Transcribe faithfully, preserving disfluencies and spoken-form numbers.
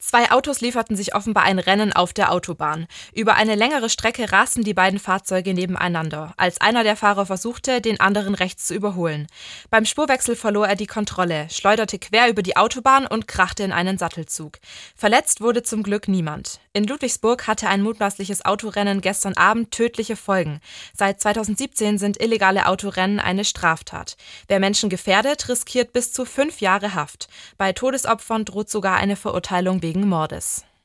Zwei Autos lieferten sich offenbar ein Rennen auf der Autobahn. Über eine längere Strecke rasten die beiden Fahrzeuge nebeneinander, als einer der Fahrer versuchte, den anderen rechts zu überholen. Beim Spurwechsel verlor er die Kontrolle, schleuderte quer über die Autobahn und krachte in einen Sattelzug. Verletzt wurde zum Glück niemand. In Ludwigsburg hatte ein mutmaßliches Autorennen gestern Abend tödliche Folgen. Seit zweitausendsiebzehn sind illegale Autorennen eine Straftat. Wer Menschen gefährdet, riskiert bis zu fünf Jahre Haft. Bei Todesopfern droht sogar eine Verurteilung wegen Mordes.